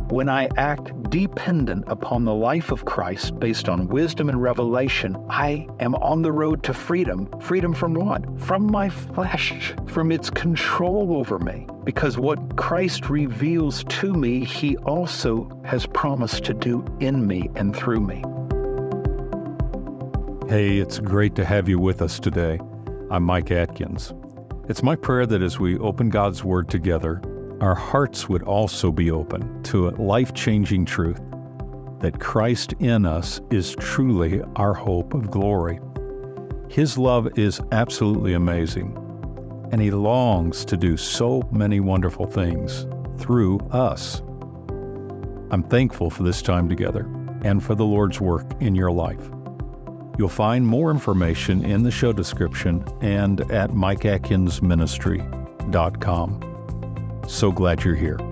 When I act dependent upon the life of Christ based on wisdom and revelation, I am on the road to freedom. Freedom from what? From my flesh, from its control over me. Because what Christ reveals to me, He also has promised to do in me and through me. Hey, it's great to have you with us today. I'm Mike Atkins. It's my prayer that as we open God's Word together, our hearts would also be open to a life-changing truth that Christ in us is truly our hope of glory. His love is absolutely amazing, and He longs to do so many wonderful things through us. I'm thankful for this time together and for the Lord's work in your life. You'll find more information in the show description and at mikeatkinsministry.com. So glad you're here.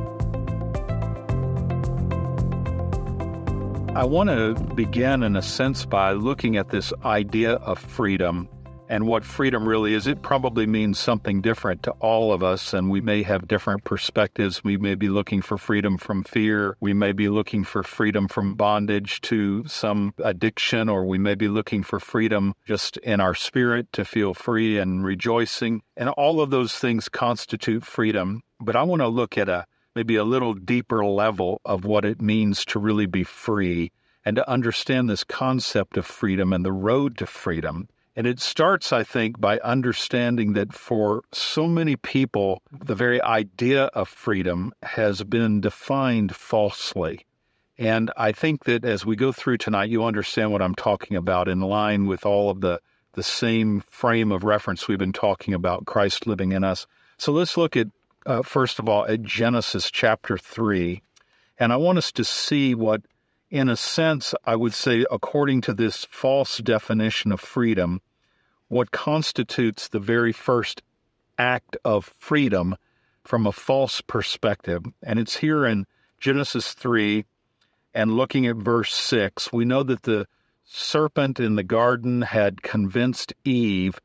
I want to begin, in a sense, by looking at this idea of freedom and what freedom really is. It probably means something different to all of us, and we may have different perspectives. We may be looking for freedom from fear. We may be looking for freedom from bondage to some addiction, or we may be looking for freedom just in our spirit to feel free and rejoicing. And all of those things constitute freedom. But I want to look at maybe a little deeper level of what it means to really be free and to understand this concept of freedom and the road to freedom. And it starts, I think, by understanding that for so many people, the very idea of freedom has been defined falsely. And I think that as we go through tonight, you understand what I'm talking about in line with all of the same frame of reference we've been talking about, Christ living in us. So let's look at first of all, at Genesis chapter 3, and I want us to see what, in a sense, I would say, according to this false definition of freedom, what constitutes the very first act of freedom from a false perspective. And it's here in Genesis 3, and looking at verse 6, we know that the serpent in the garden had convinced Eve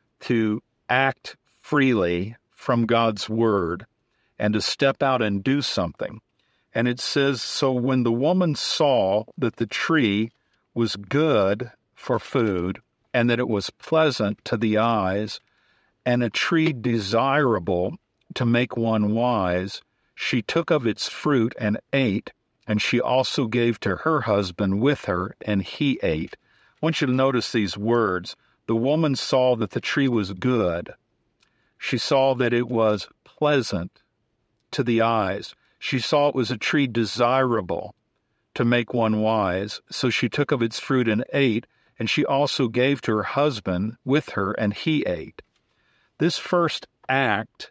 to act freely from God's word and to step out and do something. And it says, so when the woman saw that the tree was good for food and that it was pleasant to the eyes and a tree desirable to make one wise, she took of its fruit and ate, and she also gave to her husband with her, and he ate. I want you to notice these words. The woman saw that the tree was good. She saw that it was pleasant to the eyes. She saw it was a tree desirable to make one wise. So she took of its fruit and ate, and she also gave to her husband with her, and he ate. This first act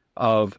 of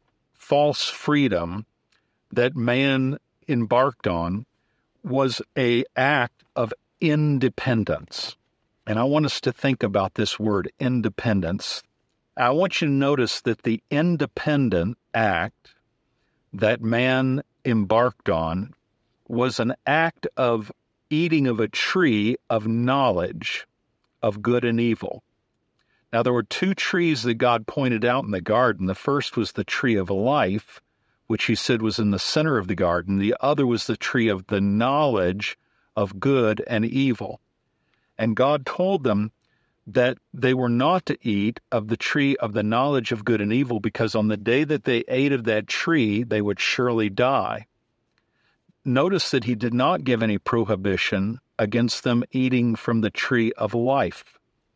false freedom that man embarked on was an act of independence. And I want us to think about this word, independence. I want you to notice that the independent act that man embarked on was an act of eating of a tree of knowledge of good and evil. Now, there were two trees that God pointed out in the garden. The first was the tree of life, which He said was in the center of the garden. The other was the tree of the knowledge of good and evil. And God told them that they were not to eat of the tree of the knowledge of good and evil, because on the day that they ate of that tree, they would surely die. Notice that He did not give any prohibition against them eating from the tree of life.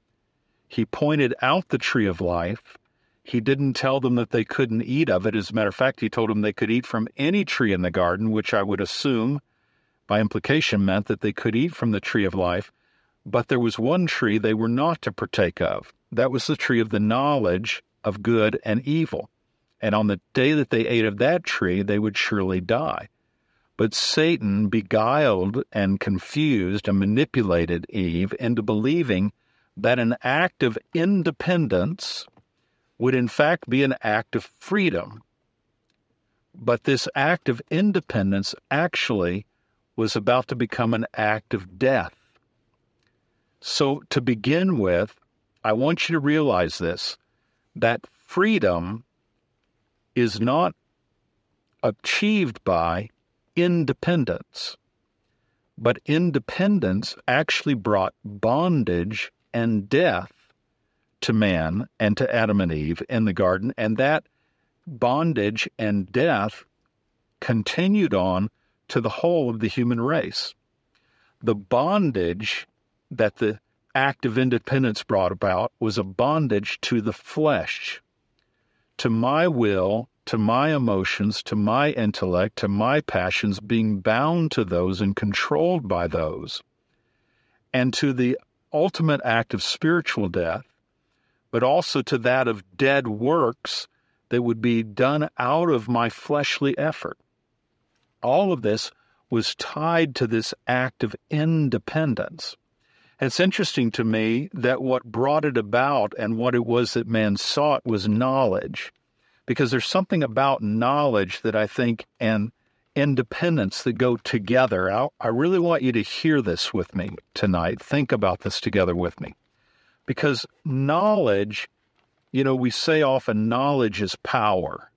He pointed out the tree of life. He didn't tell them that they couldn't eat of it. As a matter of fact, He told them they could eat from any tree in the garden, which I would assume, by implication, meant that they could eat from the tree of life. But there was one tree they were not to partake of. That was the tree of the knowledge of good and evil. And on the day that they ate of that tree, they would surely die. But Satan beguiled and confused and manipulated Eve into believing that an act of independence would in fact be an act of freedom. But this act of independence actually was about to become an act of death. So to begin with, I want you to realize this, that freedom is not achieved by independence. But independence actually brought bondage and death to man and to Adam and Eve in the garden, and that bondage and death continued on to the whole of the human race. The bondage that the act of independence brought about was a bondage to the flesh, to my will, to my emotions, to my intellect, to my passions, being bound to those and controlled by those, and to the ultimate act of spiritual death, but also to that of dead works that would be done out of my fleshly effort. All of this was tied to this act of independence. And it's interesting to me that what brought it about and what it was that man sought was knowledge, because there's something about knowledge that I think and independence that go together. I really want you to hear this with me tonight. Think about this together with me. Because knowledge, we say often knowledge is power.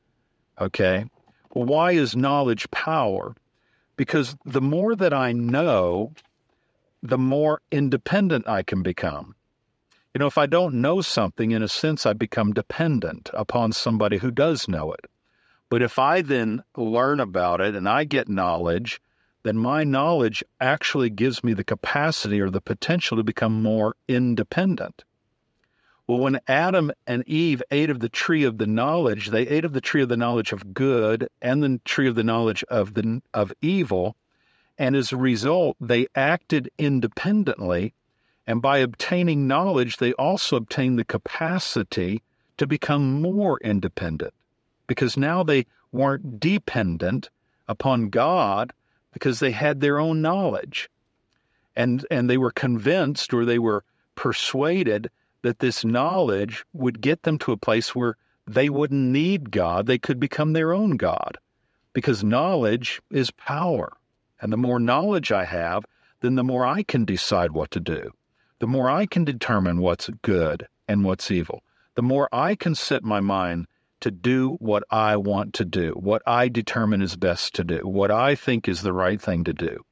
Okay? Well, why is knowledge power? Because the more that I know, the more independent I can become. If I don't know something, in a sense, I become dependent upon somebody who does know it. But if I then learn about it and I get knowledge, then my knowledge actually gives me the capacity or the potential to become more independent. Well, when Adam and Eve ate of the tree of the knowledge, they ate of the tree of the knowledge of good and the tree of the knowledge of evil, and as a result, they acted independently, and by obtaining knowledge, they also obtained the capacity to become more independent, because now they weren't dependent upon God, because they had their own knowledge. And they were convinced, or they were persuaded, that this knowledge would get them to a place where they wouldn't need God. They could become their own God, because knowledge is power. And the more knowledge I have, then the more I can decide what to do. The more I can determine what's good and what's evil. The more I can set my mind to do what I want to do, what I determine is best to do, what I think is the right thing to do.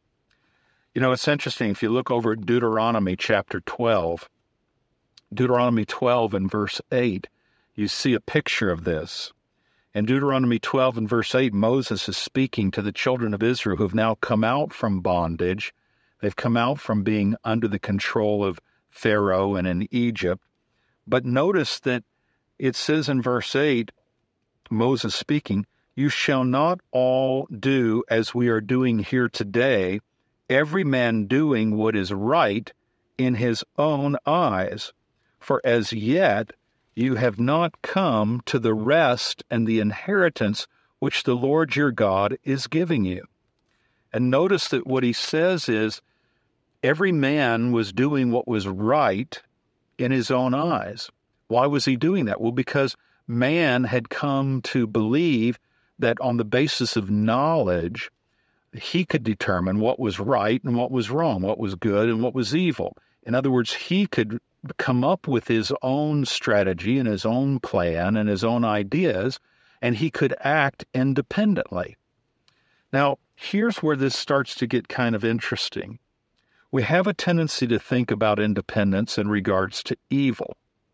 It's interesting. If you look over at Deuteronomy chapter 12, Deuteronomy 12 and verse 8, you see a picture of this. In Deuteronomy 12 and verse 8, Moses is speaking to the children of Israel who have now come out from bondage. They've come out from being under the control of Pharaoh and in Egypt. But notice that it says in verse 8, Moses speaking, "You shall not all do as we are doing here today, every man doing what is right in his own eyes. For as yet you have not come to the rest and the inheritance which the Lord your God is giving you." And notice that what he says is, every man was doing what was right in his own eyes. Why was he doing that? Well, because man had come to believe that on the basis of knowledge, he could determine what was right and what was wrong, what was good and what was evil. In other words, he could come up with his own strategy and his own plan and his own ideas, and he could act independently. Now, here's where this starts to get kind of interesting. We have a tendency to think about independence in regards to evil.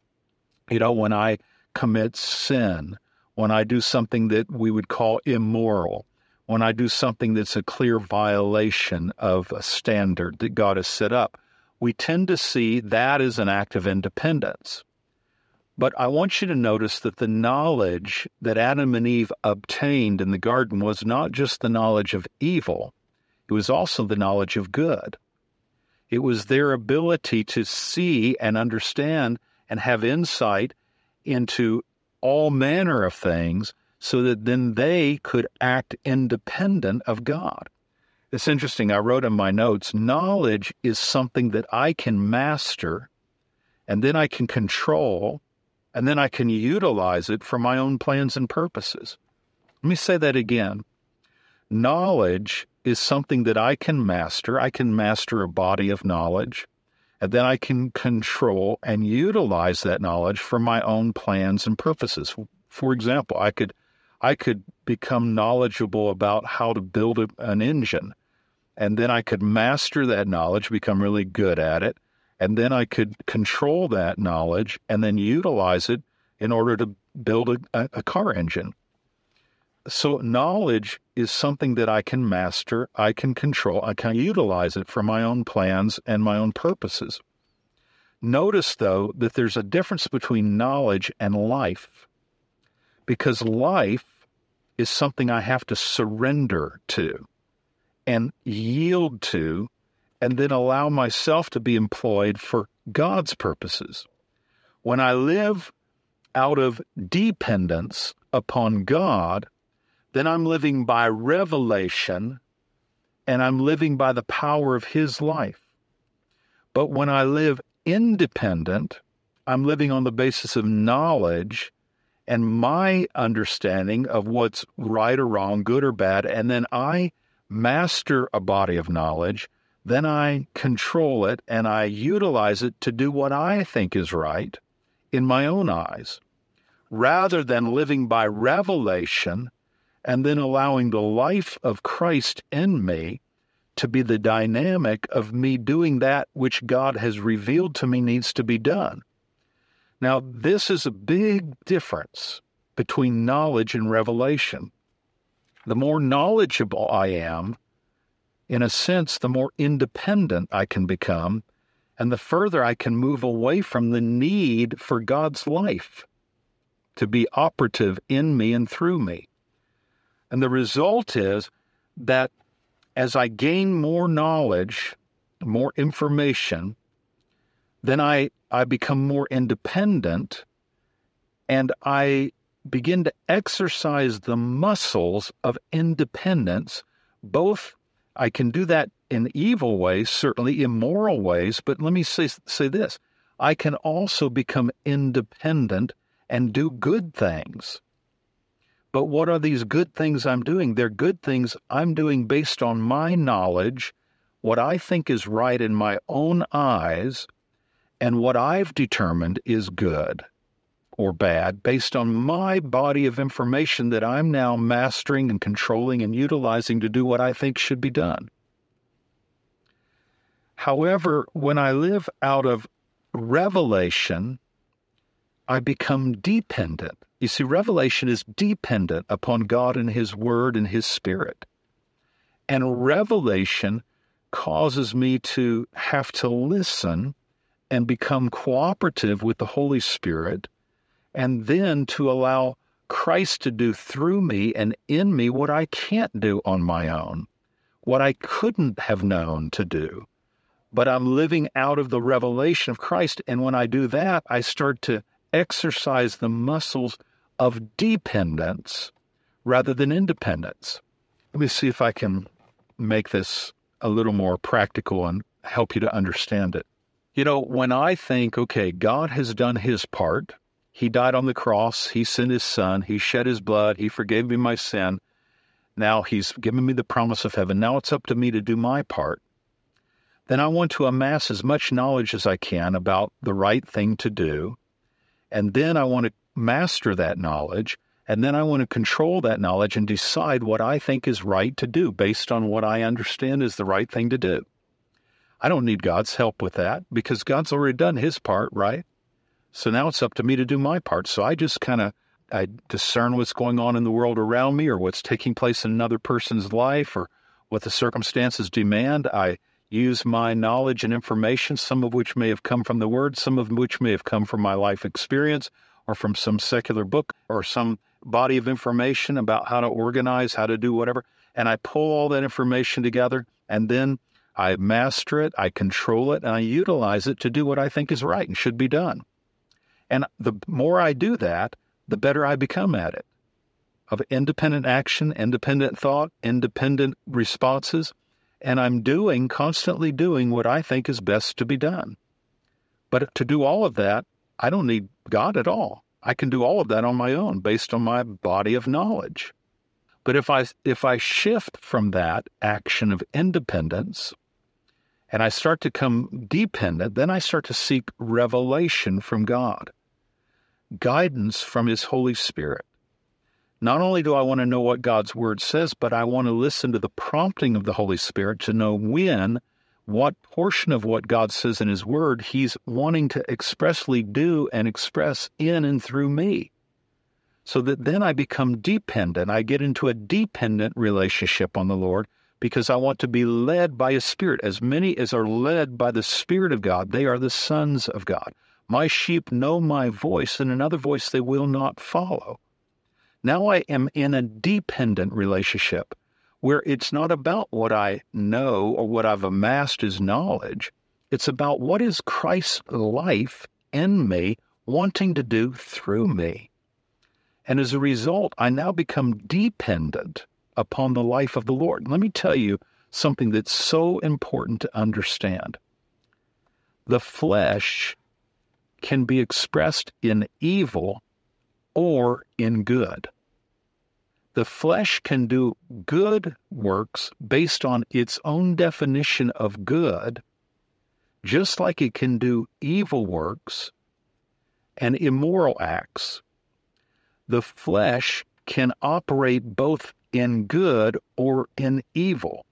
When I commit sin, when I do something that we would call immoral, when I do something that's a clear violation of a standard that God has set up, we tend to see that as an act of independence. But I want you to notice that the knowledge that Adam and Eve obtained in the garden was not just the knowledge of evil, it was also the knowledge of good. It was their ability to see and understand and have insight into all manner of things so that then they could act independent of God. It's interesting. I wrote in my notes, knowledge is something that I can master, and then I can control, and then I can utilize it for my own plans and purposes. Let me say that again. Knowledge is something that I can master. I can master a body of knowledge, and then I can control and utilize that knowledge for my own plans and purposes. For example, I I could become knowledgeable about how to build an engine. And then I could master that knowledge, become really good at it. And then I could control that knowledge and then utilize it in order to build a car engine. So knowledge is something that I can master, I can control, I can utilize it for my own plans and my own purposes. Notice, though, that there's a difference between knowledge and life, because life is something I have to surrender to and yield to, and then allow myself to be employed for God's purposes. When I live out of dependence upon God, then I'm living by revelation, and I'm living by the power of His life. But when I live independent, I'm living on the basis of knowledge and my understanding of what's right or wrong, good or bad, and then I master a body of knowledge, then I control it and I utilize it to do what I think is right in my own eyes, rather than living by revelation and then allowing the life of Christ in me to be the dynamic of me doing that which God has revealed to me needs to be done. Now, this is a big difference between knowledge and revelation. The more knowledgeable I am, in a sense, the more independent I can become, and the further I can move away from the need for God's life to be operative in me and through me. And the result is that as I gain more knowledge, more information, then I become more independent, and I begin to exercise the muscles of independence. Both I can do that in evil ways, certainly immoral ways, but let me say this. I can also become independent and do good things. But what are these good things I'm doing? They're good things I'm doing based on my knowledge, what I think is right in my own eyes, and what I've determined is good or bad based on my body of information that I'm now mastering and controlling and utilizing to do what I think should be done. However, when I live out of revelation, I become dependent. You see, revelation is dependent upon God and His Word and His Spirit. And revelation causes me to have to listen and become cooperative with the Holy Spirit, and then to allow Christ to do through me and in me what I can't do on my own, what I couldn't have known to do. But I'm living out of the revelation of Christ, and when I do that, I start to exercise the muscles of dependence rather than independence. Let me see if I can make this a little more practical and help you to understand it. You know, when I think, okay, God has done His part, He died on the cross, He sent His Son, He shed His blood, He forgave me my sin, now He's given me the promise of heaven, now it's up to me to do my part, then I want to amass as much knowledge as I can about the right thing to do, and then I want to master that knowledge, and then I want to control that knowledge and decide what I think is right to do based on what I understand is the right thing to do. I don't need God's help with that because God's already done His part, right? So now it's up to me to do my part. So I just I discern what's going on in the world around me or what's taking place in another person's life or what the circumstances demand. I use my knowledge and information, some of which may have come from the Word, some of which may have come from my life experience or from some secular book or some body of information about how to organize, how to do whatever. And I pull all that information together, and then I master it, I control it, and I utilize it to do what I think is right and should be done. And the more I do that, the better I become at it. Of independent action, independent thought, independent responses, and I'm constantly doing what I think is best to be done. But to do all of that, I don't need God at all. I can do all of that on my own based on my body of knowledge. But if I shift from that action of independence and I start to become dependent, then I start to seek revelation from God, guidance from His Holy Spirit. Not only do I want to know what God's Word says, but I want to listen to the prompting of the Holy Spirit to know what portion of what God says in His Word He's wanting to expressly do and express in and through me. So that then I become dependent. I get into a dependent relationship on the Lord because I want to be led by His Spirit. As many as are led by the Spirit of God, they are the sons of God. My sheep know my voice, and another voice they will not follow. Now I am in a dependent relationship where it's not about what I know or what I've amassed as knowledge. It's about what is Christ's life in me wanting to do through me. And as a result, I now become dependent upon the life of the Lord. Let me tell you something that's so important to understand. The flesh can be expressed in evil or in good. The flesh can do good works based on its own definition of good, just like it can do evil works and immoral acts. The flesh can operate both in good or in evil.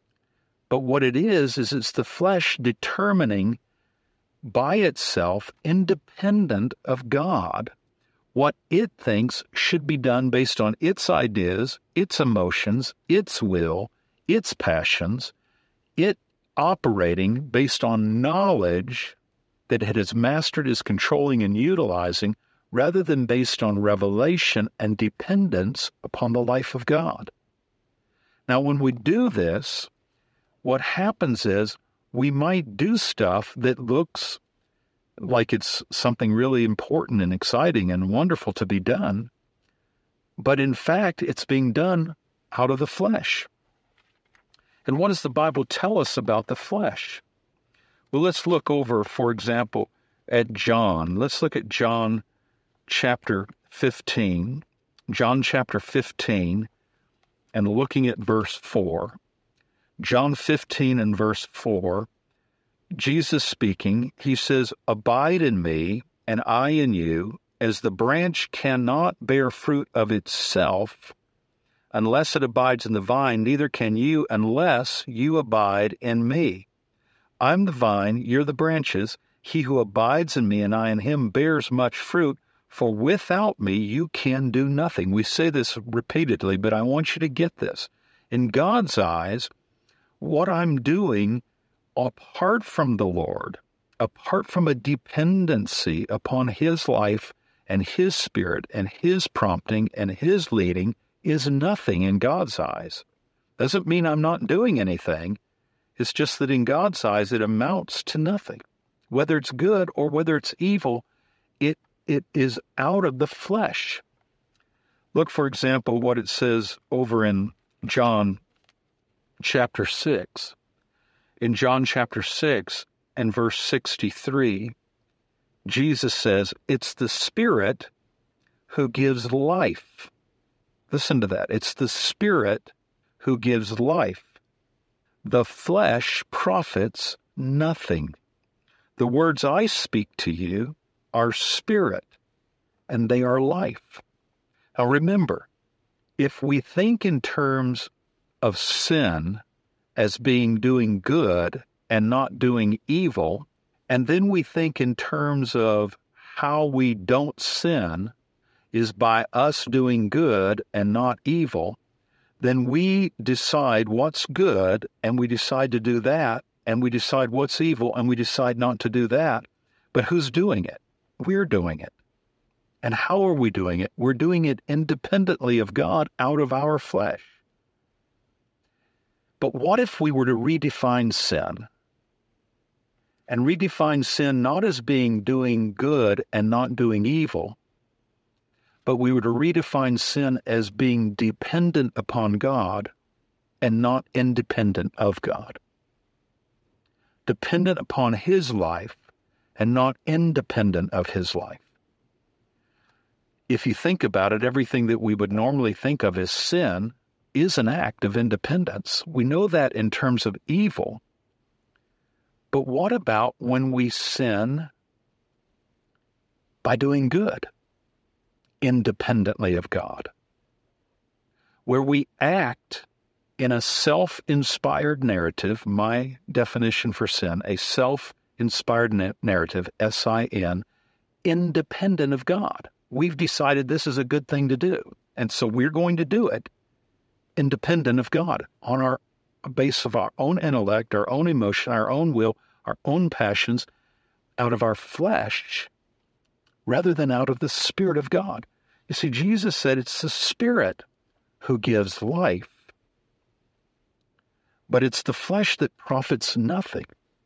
But what it is it's the flesh determining by itself, independent of God, what it thinks should be done based on its ideas, its emotions, its will, its passions, it operating based on knowledge that it has mastered, is controlling and utilizing, rather than based on revelation and dependence upon the life of God. Now, when we do this, what happens is we might do stuff that looks like it's something really important and exciting and wonderful to be done, but in fact, it's being done out of the flesh. And what does the Bible tell us about the flesh? Well, let's look over, for example, at John. Let's look at John chapter 15. John chapter 15, and looking at verse 4. John 15 and verse 4, Jesus speaking, he says, "Abide in me, and I in you, as the branch cannot bear fruit of itself unless it abides in the vine, neither can you unless you abide in me. I'm the vine, you're the branches. He who abides in me and I in him bears much fruit, for without me you can do nothing." We say this repeatedly, but I want you to get this. In God's eyes, what I'm doing apart from the Lord, apart from a dependency upon His life and His Spirit and His prompting and His leading, is nothing in God's eyes. Doesn't mean I'm not doing anything. It's just that in God's eyes it amounts to nothing. Whether it's good or whether it's evil, it is out of the flesh. Look, for example, what it says over in John chapter 6. In John chapter 6 and verse 63, Jesus says, "It's the Spirit who gives life." Listen to that. It's the Spirit who gives life. The flesh profits nothing. The words I speak to you are spirit, and they are life. Now remember, if we think in terms of sin as being doing good and not doing evil, and then we think in terms of how we don't sin is by us doing good and not evil, then we decide what's good and we decide to do that, and we decide what's evil and we decide not to do that. But who's doing it? We're doing it. And how are we doing it? We're doing it independently of God, out of our flesh. But what if we were to redefine sin? And redefine sin not as being doing good and not doing evil, but we were to redefine sin as being dependent upon God and not independent of God. Dependent upon His life and not independent of His life. If you think about it, everything that we would normally think of as sin is an act of independence. We know that in terms of evil. But what about when we sin by doing good independently of God? where we act in a self-inspired narrative. My definition for sin, a self-inspired narrative, S-I-N, independent of God. We've decided this is a good thing to do, and so we're going to do it independent of God, on our base of our own intellect, our own emotion, our own will, our own passions, out of our flesh, rather than out of the Spirit of God. You see, Jesus said it's the Spirit who gives life, but it's the flesh that profits nothing.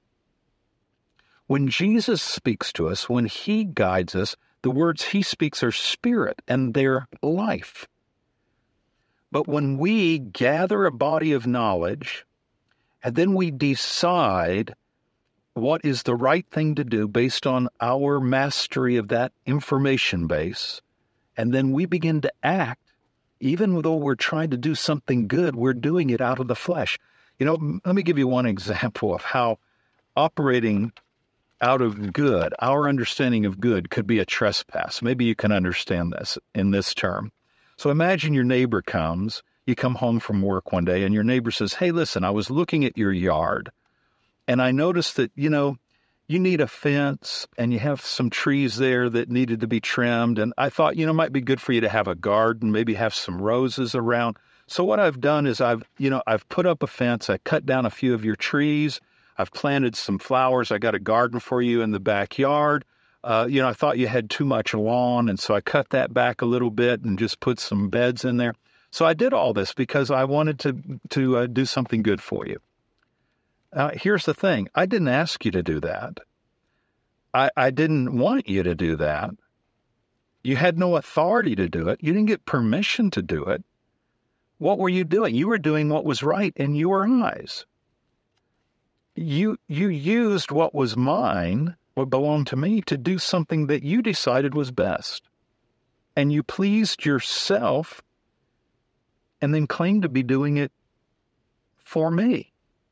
When Jesus speaks to us, when he guides us, the words he speaks are spirit and they're life. But when we gather a body of knowledge and then we decide what is the right thing to do based on our mastery of that information base, and then we begin to act, even though we're trying to do something good, we're doing it out of the flesh. You know, let me give you one example of how operating out of good, our understanding of good, could be a trespass. Maybe you can understand this in this term. So imagine your neighbor comes, you come home from work one day, and your neighbor says, "Hey, listen, I was looking at your yard, and I noticed that, you need a fence, and you have some trees there that needed to be trimmed, and I thought, it might be good for you to have a garden, maybe have some roses around. So what I've done is I've put up a fence, I cut down a few of your trees, I've planted some flowers, I got a garden for you in the backyard. I thought you had too much lawn, and so I cut that back a little bit and just put some beds in there. So I did all this because I wanted to do something good for you." Here's the thing. I didn't ask you to do that. I didn't want you to do that. You had no authority to do it. You didn't get permission to do it. What were you doing? You were doing what was right in your eyes. You used what was mine, what belonged to me, to do something that you decided was best. And you pleased yourself and then claimed to be doing it for me.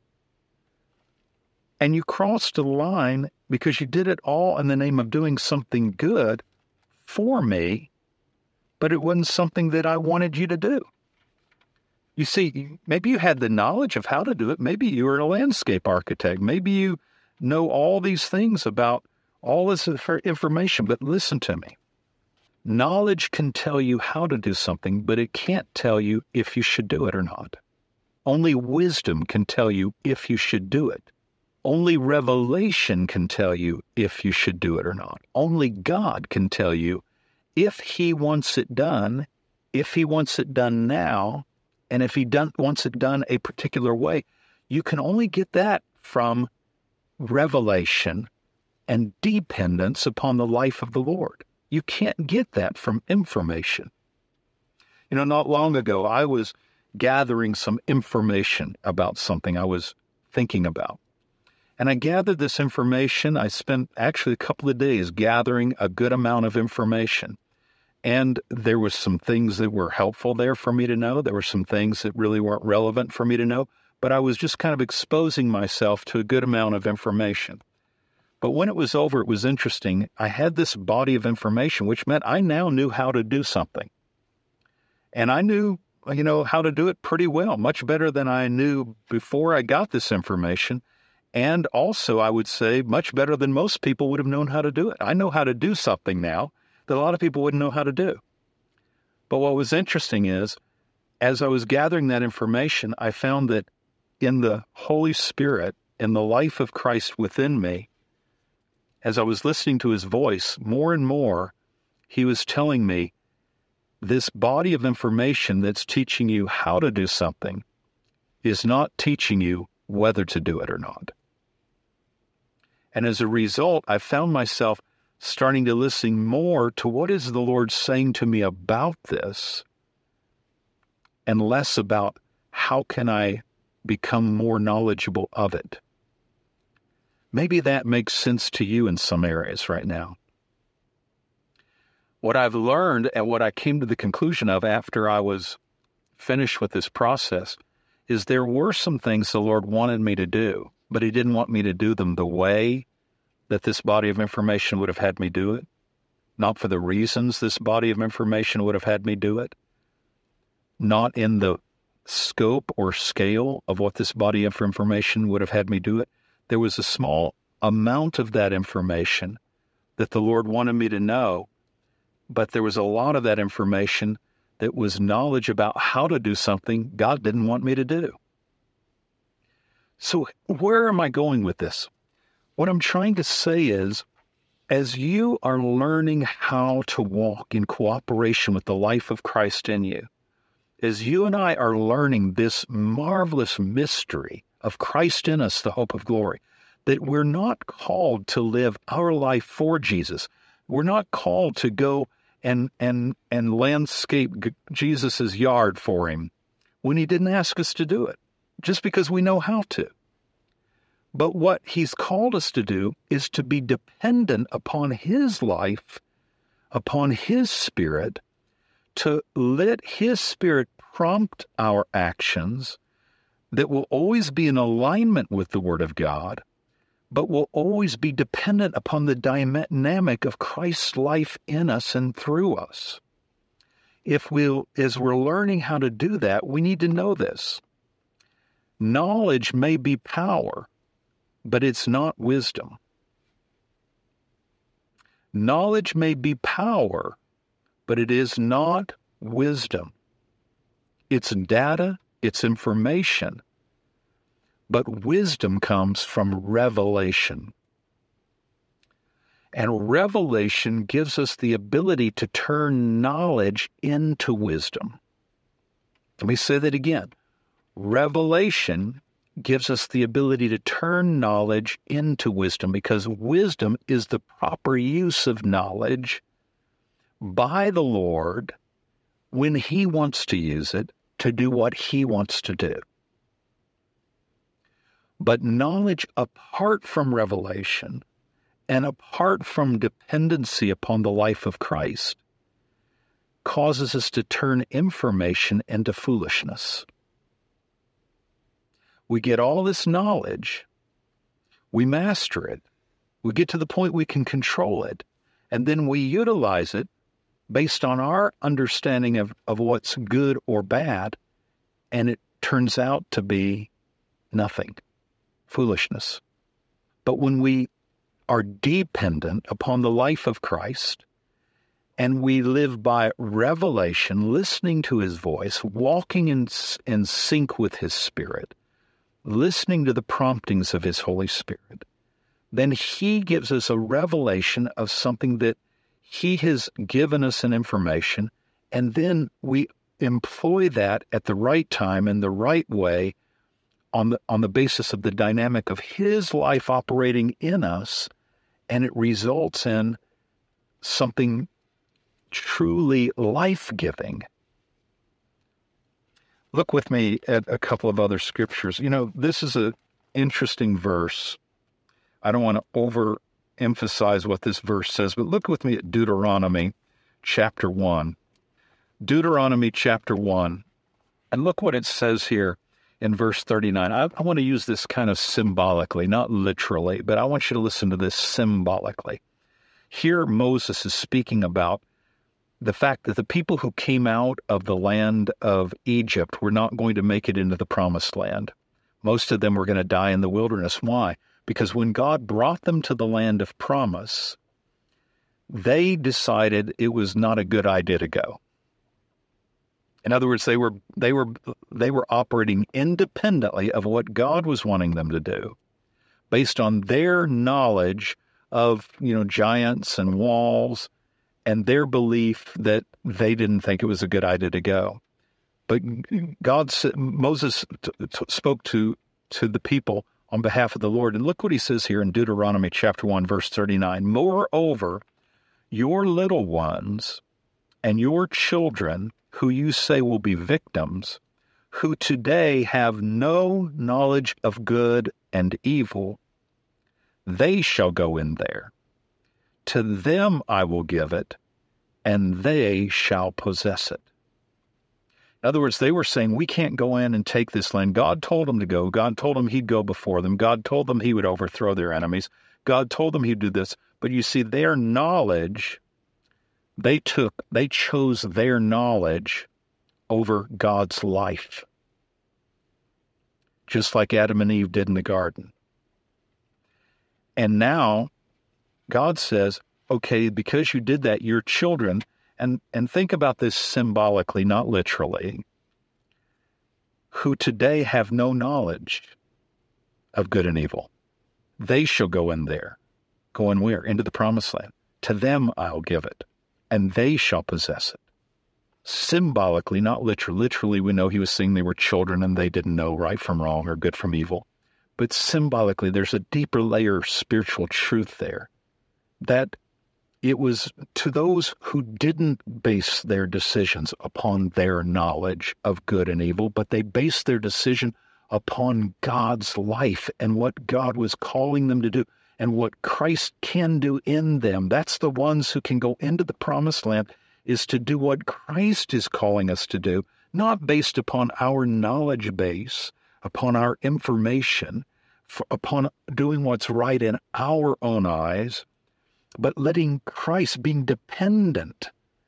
And you crossed a line because you did it all in the name of doing something good for me, but it wasn't something that I wanted you to do. You see, maybe you had the knowledge of how to do it. Maybe you were a landscape architect. Maybe you know all these things about all this information, but listen to me. Knowledge can tell you how to do something, but it can't tell you if you should do it or not. Only wisdom can tell you if you should do it. Only revelation can tell you if you should do it or not. Only God can tell you if he wants it done, if he wants it done now, and if he wants it done a particular way. You can only get that from revelation and dependence upon the life of the Lord. You can't get that from information. Not long ago, I was gathering some information about something I was thinking about. And I gathered this information. I spent actually a couple of days gathering a good amount of information. And there was some things that were helpful there for me to know. There were some things that really weren't relevant for me to know. But I was just kind of exposing myself to a good amount of information. But when it was over, it was interesting. I had this body of information, which meant I now knew how to do something. And I knew, how to do it pretty well, much better than I knew before I got this information. And also, I would say, much better than most people would have known how to do it. I know how to do something now that a lot of people wouldn't know how to do. But what was interesting is, as I was gathering that information, I found that in the Holy Spirit, in the life of Christ within me, as I was listening to his voice, more and more, he was telling me, this body of information that's teaching you how to do something is not teaching you whether to do it or not. And as a result, I found myself starting to listen more to what is the Lord saying to me about this, and less about how can I become more knowledgeable of it. Maybe that makes sense to you in some areas right now. What I've learned and what I came to the conclusion of after I was finished with this process is there were some things the Lord wanted me to do, but he didn't want me to do them the way that this body of information would have had me do it, not for the reasons this body of information would have had me do it, not in the scope or scale of what this body of information would have had me do it. There was a small amount of that information that the Lord wanted me to know, but there was a lot of that information that was knowledge about how to do something God didn't want me to do. So where am I going with this? What I'm trying to say is, as you are learning how to walk in cooperation with the life of Christ in you, as you and I are learning this marvelous mystery of Christ in us, the hope of glory, that we're not called to live our life for Jesus. We're not called to go and landscape Jesus's yard for him when he didn't ask us to do it, just because we know how to. But what he's called us to do is to be dependent upon his life, upon his Spirit, to let his Spirit prompt our actions that will always be in alignment with the Word of God, but will always be dependent upon the dynamic of Christ's life in us and through us. As we're learning how to do that, we need to know this. Knowledge may be power, but it's not wisdom. Knowledge may be power, but it is not wisdom. It's data, it's information, but wisdom comes from revelation. And revelation gives us the ability to turn knowledge into wisdom. Let me say that again. Revelation gives us the ability to turn knowledge into wisdom, because wisdom is the proper use of knowledge by the Lord when he wants to use it to do what he wants to do. But knowledge apart from revelation and apart from dependency upon the life of Christ causes us to turn information into foolishness. We get all this knowledge, we master it, we get to the point we can control it, and then we utilize it based on our understanding of what's good or bad, and it turns out to be nothing, foolishness. But when we are dependent upon the life of Christ, and we live by revelation, listening to his voice, walking in sync with his Spirit, listening to the promptings of his Holy Spirit, then he gives us a revelation of something that he has given us an information, and then we employ that at the right time in the right way on the basis of the dynamic of his life operating in us, and it results in something truly life-giving. Look with me at a couple of other scriptures. You know, this is an interesting verse. I don't want to overemphasize what this verse says, but look with me at Deuteronomy chapter 1. Deuteronomy chapter 1. And look what it says here in verse 39. I want to use this kind of symbolically, not literally, but I want you to listen to this symbolically. Here Moses is speaking about the fact that the people who came out of the land of Egypt were not going to make it into the promised land. Most of them were going to die in the wilderness. Why? Because when God brought them to the land of promise, they decided it was not a good idea to go. In other words, they were operating independently of what God was wanting them to do, based on their knowledge of, giants and walls, and their belief that they didn't think it was a good idea to go. But Moses spoke to the people on behalf of the Lord. And look what he says here in Deuteronomy chapter 1, verse 39. Moreover, your little ones and your children, who you say will be victims, who today have no knowledge of good and evil, they shall go in there. To them I will give it, and they shall possess it. In other words, they were saying, we can't go in and take this land. God told them to go. God told them he'd go before them. God told them he would overthrow their enemies. God told them he'd do this. But you see, their knowledge, they chose their knowledge over God's life, just like Adam and Eve did in the garden. And now God says, okay, because you did that, your children, and think about this symbolically, not literally, who today have no knowledge of good and evil. They shall go in there. Go in where? Into the promised land. To them I'll give it, and they shall possess it. Symbolically, not literally. Literally, we know he was saying they were children and they didn't know right from wrong or good from evil. But symbolically, there's a deeper layer of spiritual truth there, that it was to those who didn't base their decisions upon their knowledge of good and evil, but they based their decision upon God's life and what God was calling them to do and what Christ can do in them. That's the ones who can go into the promised land, is to do what Christ is calling us to do, not based upon our knowledge base, upon our information, upon doing what's right in our own eyes, but letting Christ, being dependent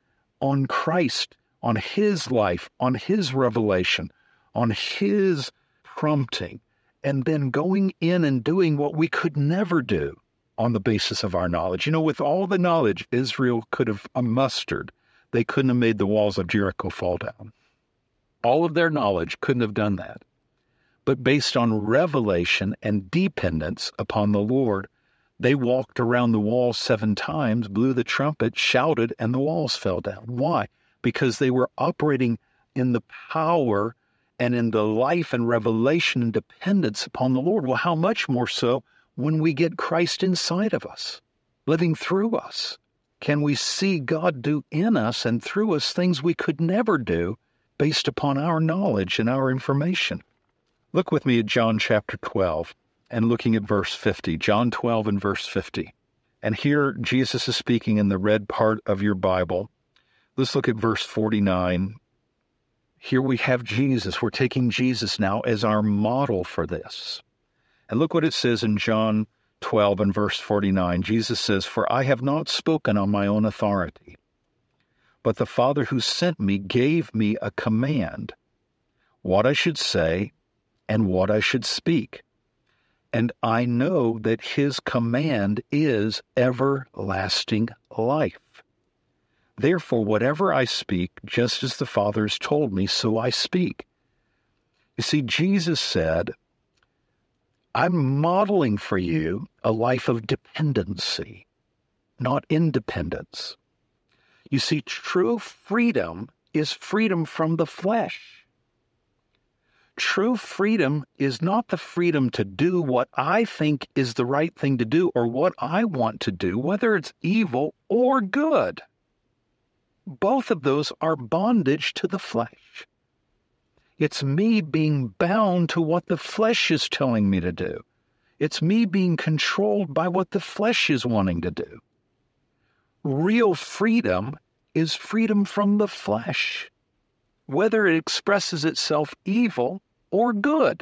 on Christ, on his life, on his revelation, on his prompting, and then going in and doing what we could never do on the basis of our knowledge. You know, with all the knowledge Israel could have mustered, they couldn't have made the walls of Jericho fall down. All of their knowledge couldn't have done that. But based on revelation and dependence upon the Lord, they walked around the walls 7 times, blew the trumpet, shouted, and the walls fell down. Why? Because they were operating in the power and in the life and revelation and dependence upon the Lord. Well, how much more so when we get Christ inside of us, living through us? Can we see God do in us and through us things we could never do based upon our knowledge and our information? Look with me at John chapter 12 and looking at verse 50. John 12 and verse 50. And here Jesus is speaking in the red part of your Bible. Let's look at verse 49. Here we have Jesus. We're taking Jesus now as our model for this. And look what it says in John 12 and verse 49. Jesus says, "For I have not spoken on my own authority, but the Father who sent me gave me a command, what I should say and what I should speak. And I know that his command is everlasting life. Therefore, whatever I speak, just as the Father has told me, so I speak." You see, Jesus said, I'm modeling for you a life of dependency, not independence. You see, true freedom is freedom from the flesh. True freedom is not the freedom to do what I think is the right thing to do or what I want to do, whether it's evil or good. Both of those are bondage to the flesh. It's me being bound to what the flesh is telling me to do. It's me being controlled by what the flesh is wanting to do. Real freedom is freedom from the flesh, whether it expresses itself evil or good.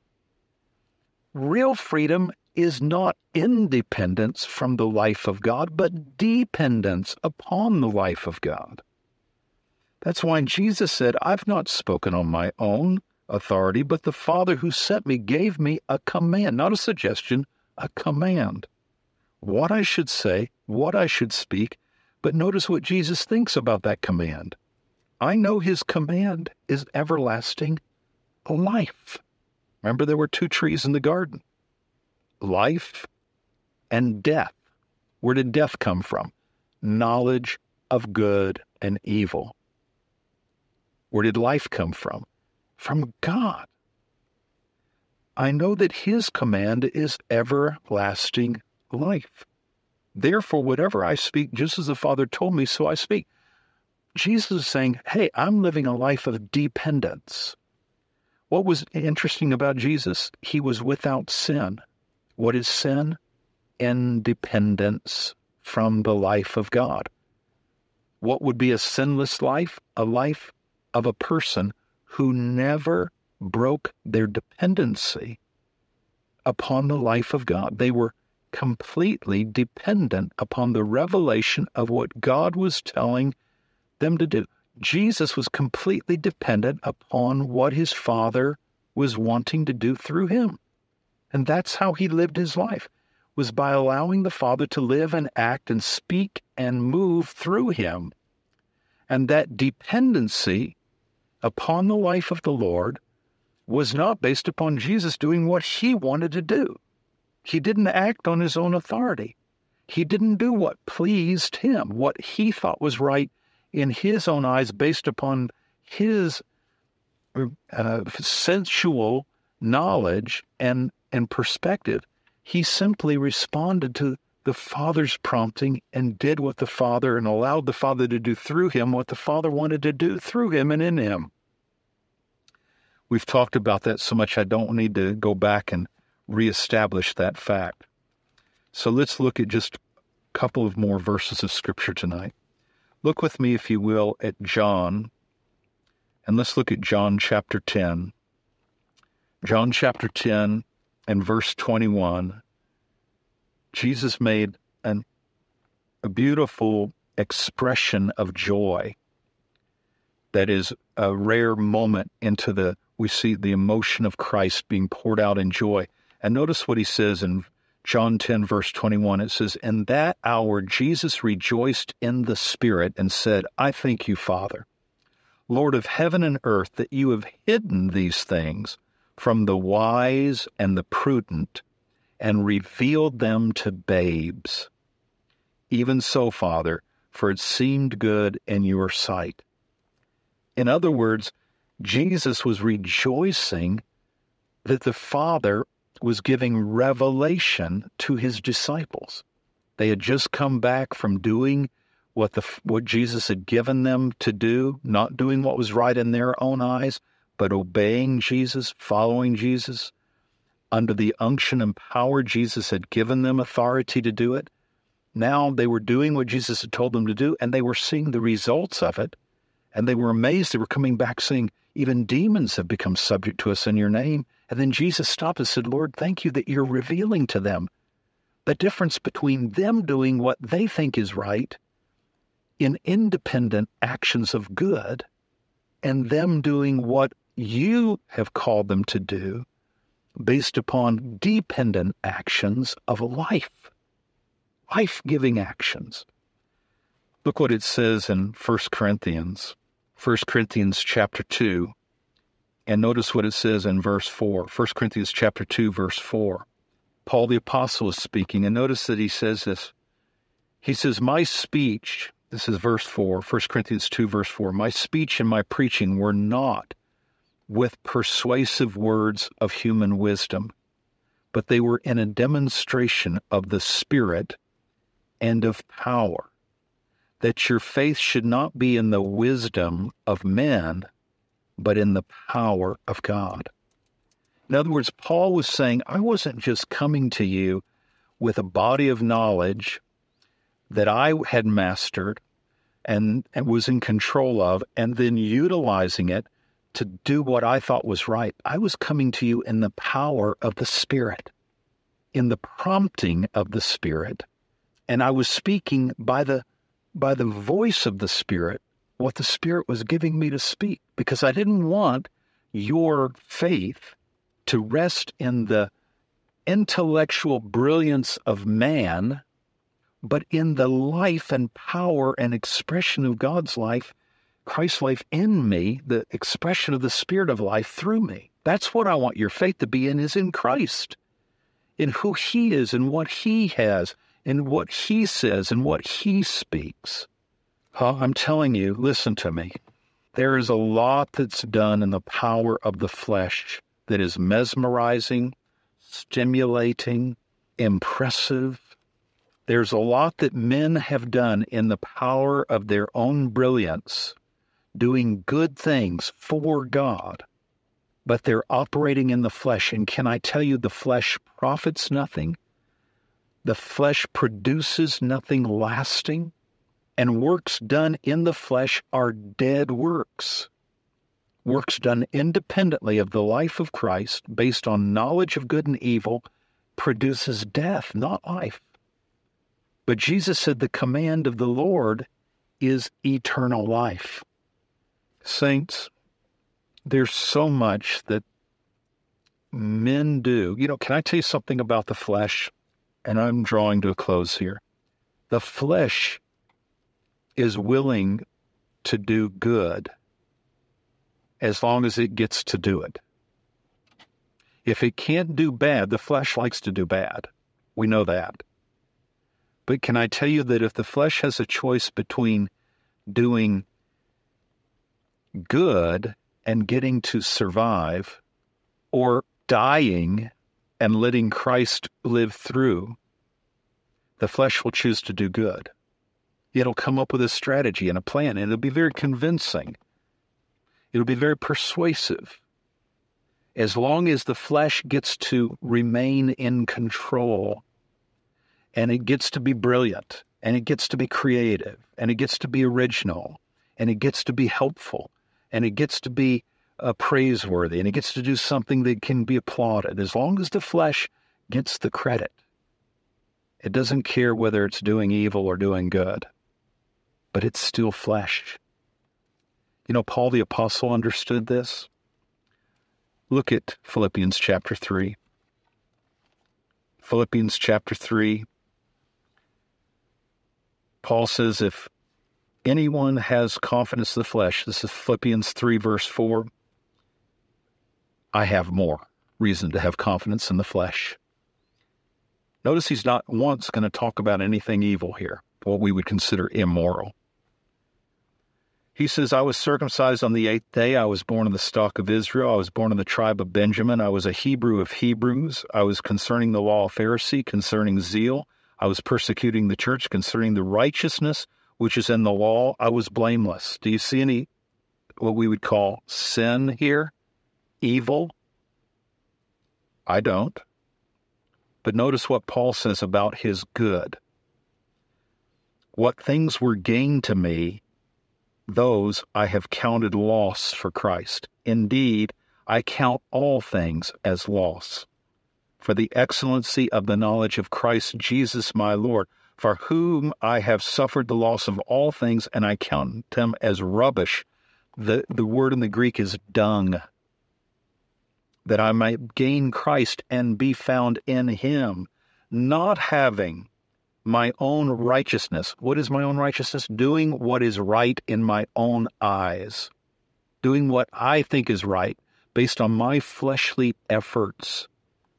Real freedom is not independence from the life of God, but dependence upon the life of God. That's why Jesus said, I've not spoken on my own authority, but the Father who sent me gave me a command, not a suggestion, a command. What I should say, what I should speak, but notice what Jesus thinks about that command. I know his command is everlasting life. Remember, there were 2 trees in the garden, life and death. Where did death come from? Knowledge of good and evil. Where did life come from? From God. I know that his command is everlasting life. Therefore, whatever I speak, just as the Father told me, so I speak. Jesus is saying, hey, I'm living a life of dependence. What was interesting about Jesus? He was without sin. What is sin? Independence from the life of God. What would be a sinless life? A life of a person who never broke their dependency upon the life of God. They were completely dependent upon the revelation of what God was telling them to do. Jesus was completely dependent upon what his Father was wanting to do through him. And that's how he lived his life, was by allowing the Father to live and act and speak and move through him. And that dependency upon the life of the Lord was not based upon Jesus doing what he wanted to do. He didn't act on his own authority. He didn't do what pleased him, what he thought was right in his own eyes based upon his sensual knowledge and perspective. He simply responded to the Father's prompting and did what the Father, and allowed the Father to do through him what the Father wanted to do through him and in him. We've talked about that so much I don't need to go back and reestablish that fact. So let's look at just a couple of more verses of Scripture tonight. Look with me, if you will, at John, and let's look at John chapter 10. John chapter 10 and verse 21. Jesus made a beautiful expression of joy that is a rare moment we see the emotion of Christ being poured out in joy. And notice what he says in John 10, verse 21. It says, "In that hour Jesus rejoiced in the Spirit and said, I thank you, Father, Lord of heaven and earth, that you have hidden these things from the wise and the prudent and revealed them to babes. Even so, Father, for it seemed good in your sight." In other words, Jesus was rejoicing that the Father was giving revelation to his disciples. They had just come back from doing what Jesus had given them to do, not doing what was right in their own eyes, but obeying Jesus, following Jesus. Under the unction and power, Jesus had given them authority to do it. Now they were doing what Jesus had told them to do, and they were seeing the results of it. And they were amazed. They were coming back saying, even demons have become subject to us in your name. And then Jesus stopped and said, Lord, thank you that you're revealing to them the difference between them doing what they think is right in independent actions of good and them doing what you have called them to do based upon dependent actions of life-giving actions. Look what it says in 1 Corinthians chapter 2, and notice what it says in verse 4. 1 Corinthians chapter 2, verse 4. Paul the Apostle is speaking, and notice that he says this. He says, my speech, this is verse 4, 1 Corinthians 2, verse 4, my speech and my preaching were not with persuasive words of human wisdom, but they were in a demonstration of the Spirit and of power, that your faith should not be in the wisdom of men, but in the power of God. In other words, Paul was saying, I wasn't just coming to you with a body of knowledge that I had mastered and was in control of, and then utilizing it to do what I thought was right. I was coming to you in the power of the Spirit, in the prompting of the Spirit, and I was speaking by the voice of the Spirit, what the Spirit was giving me to speak, because I didn't want your faith to rest in the intellectual brilliance of man, but in the life and power and expression of God's life, Christ's life in me, the expression of the Spirit of life through me. That's what I want your faith to be in, is in Christ, in who He is and what He has, and what He says and what He speaks. I'm telling you, listen to me. There is a lot that's done in the power of the flesh that is mesmerizing, stimulating, impressive. There's a lot that men have done in the power of their own brilliance, doing good things for God, but they're operating in the flesh. And can I tell you, the flesh profits nothing? The flesh produces nothing lasting, and works done in the flesh are dead works. Works done independently of the life of Christ, based on knowledge of good and evil, produces death, not life. But Jesus said the command of the Lord is eternal life. Saints, there's so much that men do. Can I tell you something about the flesh? And I'm drawing to a close here. The flesh is willing to do good as long as it gets to do it. If it can't do bad, the flesh likes to do bad. We know that. But can I tell you that if the flesh has a choice between doing good and getting to survive, or dying and letting Christ live through, the flesh will choose to do good. It'll come up with a strategy and a plan, and it'll be very convincing. It'll be very persuasive. As long as the flesh gets to remain in control, and it gets to be brilliant, and it gets to be creative, and it gets to be original, and it gets to be helpful, and it gets to be praiseworthy, and it gets to do something that can be applauded. As long as the flesh gets the credit, it doesn't care whether it's doing evil or doing good, but it's still flesh. Paul the Apostle understood this. Look at Philippians chapter 3. Philippians chapter 3. Paul says, if anyone has confidence in the flesh, this is Philippians 3, verse 4, I have more reason to have confidence in the flesh. Notice he's not once going to talk about anything evil here, what we would consider immoral. He says, I was circumcised on the 8th day. I was born of the stock of Israel. I was born of the tribe of Benjamin. I was a Hebrew of Hebrews. I was concerning the law of Pharisee, concerning zeal. I was persecuting the church, concerning the righteousness which is in the law. I was blameless. Do you see any, what we would call sin here? Evil? I don't. But notice what Paul says about his good. What things were gained to me, those I have counted loss for Christ. Indeed, I count all things as loss, for the excellency of the knowledge of Christ Jesus my Lord, for whom I have suffered the loss of all things, and I count them as rubbish. The word in the Greek is dung, that I might gain Christ and be found in him, not having my own righteousness. What is my own righteousness? Doing what is right in my own eyes. Doing what I think is right based on my fleshly efforts.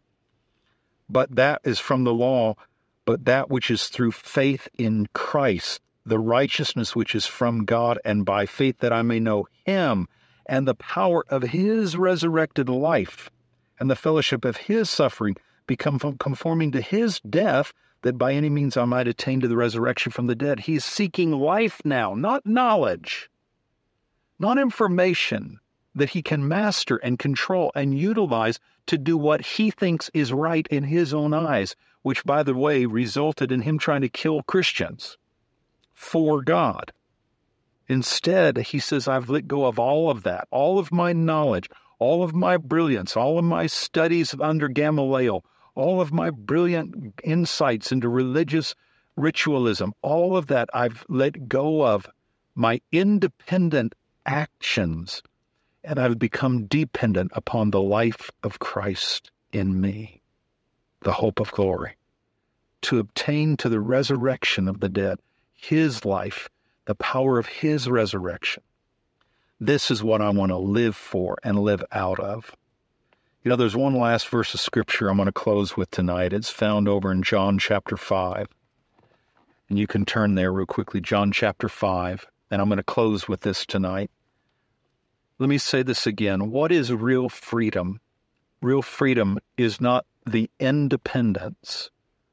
But that is from the law, but that which is through faith in Christ, the righteousness which is from God, and by faith that I may know him and the power of his resurrected life and the fellowship of his suffering, become conforming to his death, that by any means I might attain to the resurrection from the dead. He's seeking life now, not knowledge, not information that he can master and control and utilize to do what he thinks is right in his own eyes, which, by the way, resulted in him trying to kill Christians for God. Instead, he says, I've let go of all of that, all of my knowledge, all of my brilliance, all of my studies under Gamaliel, all of my brilliant insights into religious ritualism, all of that I've let go of, my independent actions, and I've become dependent upon the life of Christ in me, the hope of glory, to obtain to the resurrection of the dead, his life, the power of his resurrection. This is what I want to live for and live out of. There's one last verse of Scripture I'm going to close with tonight. It's found over in John chapter 5. And you can turn there real quickly, John chapter 5. And I'm going to close with this tonight. Let me say this again. What is real freedom? Real freedom is not the independence.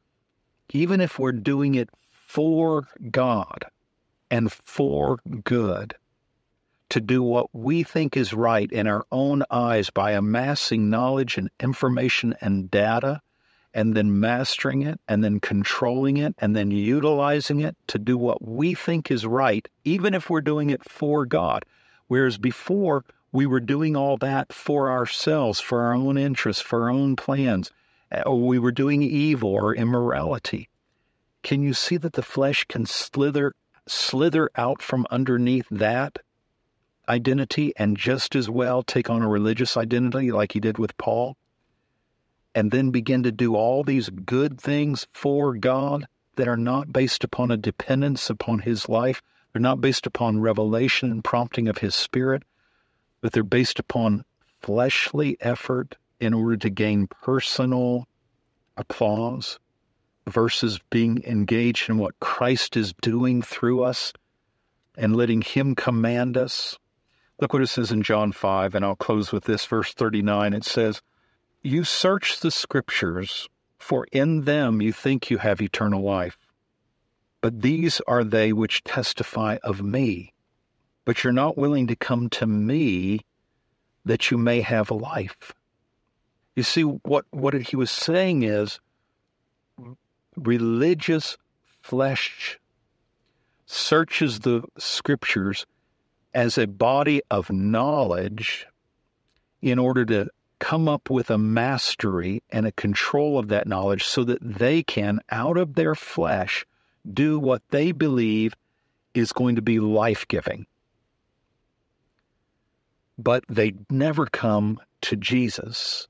Even if we're doing it for God and for good, to do what we think is right in our own eyes by amassing knowledge and information and data, and then mastering it, and then controlling it, and then utilizing it to do what we think is right, even if we're doing it for God. Whereas before, we were doing all that for ourselves, for our own interests, for our own plans. Or we were doing evil or immorality. Can you see that the flesh can slither out from underneath that identity and just as well take on a religious identity like he did with Paul, and then begin to do all these good things for God that are not based upon a dependence upon his life. They're not based upon revelation and prompting of his Spirit, but they're based upon fleshly effort in order to gain personal applause versus being engaged in what Christ is doing through us and letting him command us. Look what it says in John 5, and I'll close with this, verse 39. It says, "You search the Scriptures, for in them you think you have eternal life. But these are they which testify of me. But you're not willing to come to me that you may have life." You see, what he was saying is, religious flesh searches the Scriptures as a body of knowledge in order to come up with a mastery and a control of that knowledge so that they can, out of their flesh, do what they believe is going to be life-giving. But they never come to Jesus,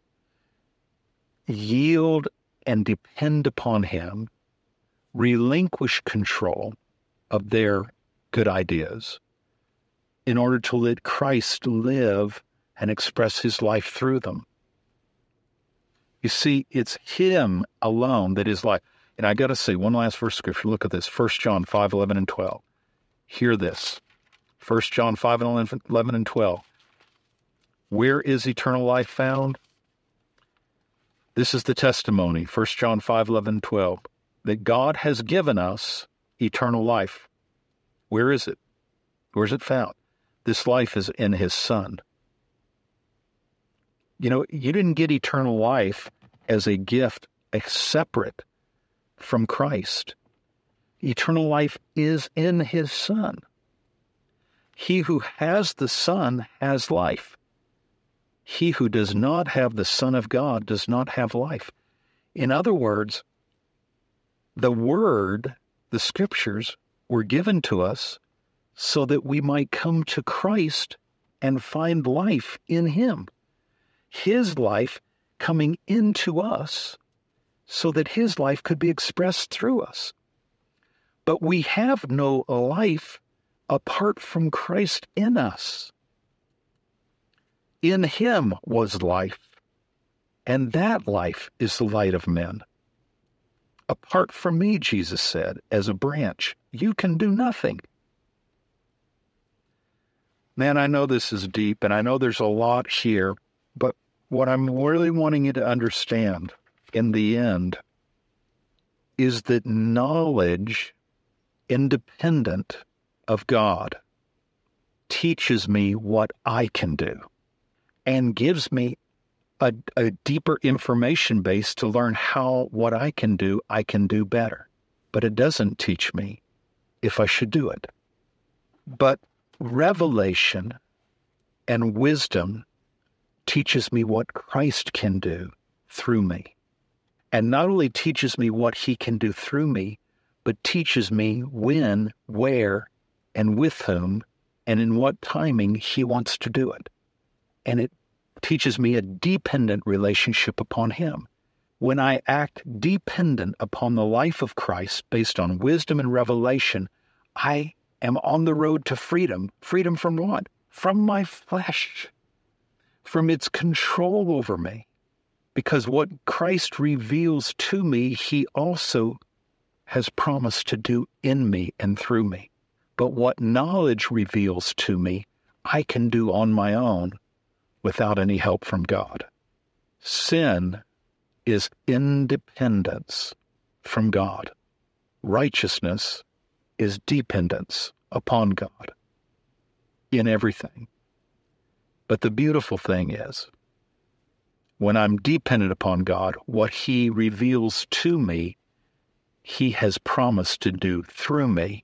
yield and depend upon him, relinquish control of their good ideas in order to let Christ live and express his life through them. You see, it's him alone that is life. And I got to say one last verse of Scripture. Look at this, 1 John 5, 11 and 12. Hear this, 1 John 5, 11 and 12. Where is eternal life found? This is the testimony, 1 John 5, 11 and 12, that God has given us eternal life. Where is it? Where is it found? This life is in his Son. You know, you didn't get eternal life as a gift, separate from Christ. Eternal life is in his Son. He who has the Son has life. He who does not have the Son of God does not have life. In other words, the Word, the Scriptures, were given to us so that we might come to Christ and find life in him. His life coming into us so that his life could be expressed through us. But we have no life apart from Christ in us. In him was life, and that life is the light of men. Apart from me, Jesus said, as a branch, you can do nothing. Man, I know this is deep, and I know there's a lot here, but what I'm really wanting you to understand in the end is that knowledge independent of God teaches me what I can do and gives me a deeper information base to learn how what I can do better. But it doesn't teach me if I should do it. But revelation and wisdom teaches me what Christ can do through me. And not only teaches me what he can do through me, but teaches me when, where, and with whom, and in what timing he wants to do it. And it teaches me a dependent relationship upon him. When I act dependent upon the life of Christ based on wisdom and revelation, I am on the road to freedom. Freedom from what? From my flesh, from its control over me. Because what Christ reveals to me, he also has promised to do in me and through me. But what knowledge reveals to me, I can do on my own without any help from God. Sin is independence from God. Righteousness is dependence upon God in everything. But the beautiful thing is, when I'm dependent upon God, what he reveals to me, he has promised to do through me.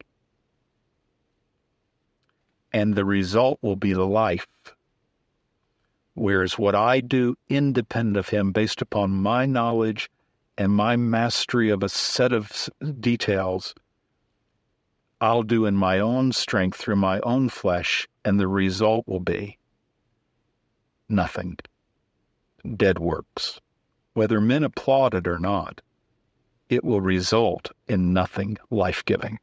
And the result will be life. Whereas what I do independent of him, based upon my knowledge and my mastery of a set of details, I'll do in my own strength through my own flesh, and the result will be nothing. Dead works. Whether men applaud it or not, it will result in nothing life-giving.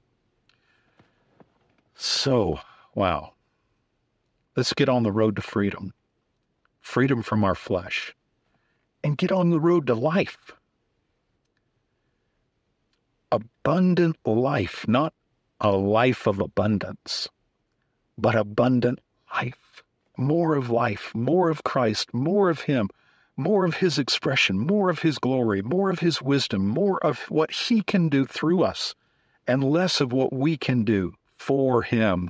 So, wow. Let's get on the road to freedom. Freedom from our flesh. And get on the road to life. Abundant life, not a life of abundance, but abundant life. More of life, more of Christ, more of Him, more of His expression, more of His glory, more of His wisdom, more of what He can do through us, and less of what we can do for Him.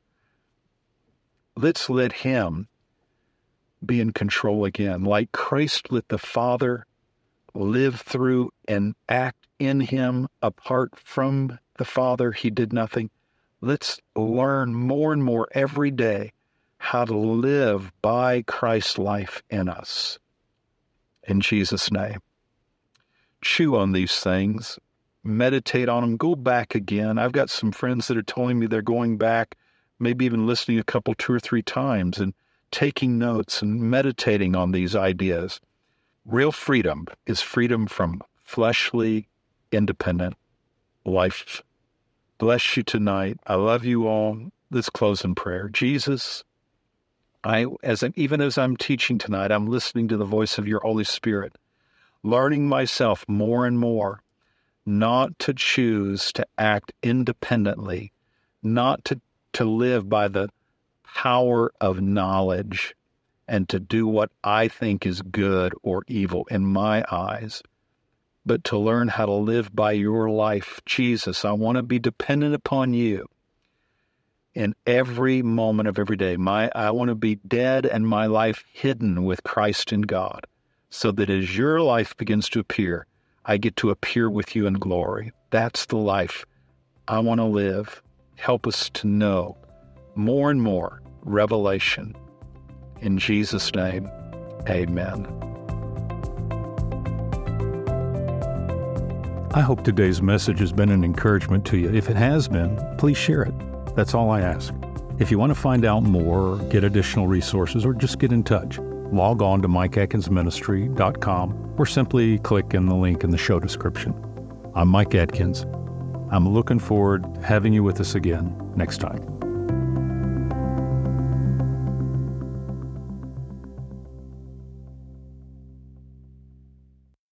Let's let Him be in control again, like Christ let the Father live through and act in Him. Apart from the Father, He did nothing. Let's learn more and more every day how to live by Christ's life in us. In Jesus' name. Chew on these things. Meditate on them. Go back again. I've got some friends that are telling me they're going back, maybe even listening a couple, 2 or 3 times, and taking notes and meditating on these ideas. Real freedom is freedom from fleshly, independent life. Bless you tonight. I love you all. Let's close in prayer. Jesus, even as I'm teaching tonight, I'm listening to the voice of your Holy Spirit, learning myself more and more not to choose to act independently, not to live by the power of knowledge and to do what I think is good or evil in my eyes, but to learn how to live by your life. Jesus, I want to be dependent upon you in every moment of every day. I want to be dead and my life hidden with Christ in God, so that as your life begins to appear, I get to appear with you in glory. That's the life I want to live. Help us to know more and more revelation. In Jesus' name, amen. I hope today's message has been an encouragement to you. If it has been, please share it. That's all I ask. If you want to find out more, get additional resources, or just get in touch, log on to MikeAtkinsMinistry.com or simply click in the link in the show description. I'm Mike Atkins. I'm looking forward to having you with us again next time.